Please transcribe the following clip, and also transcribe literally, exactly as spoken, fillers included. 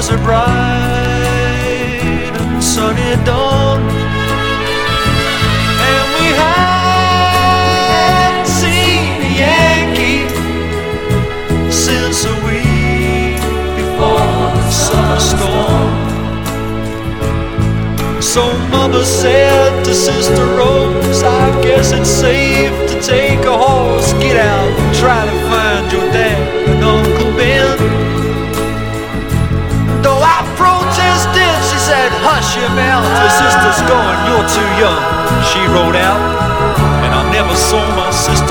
was a bright and sunny dawn, and we hadn't seen a Yankee since a week before the summer storm. So Mama said to Sister Rose, I guess it's safe to take a horse, get out and try to find your dad and Uncle Ben. Though I protested, she said, hush your mouth, your sister's going, you're too young. She rode out, and I never saw my sister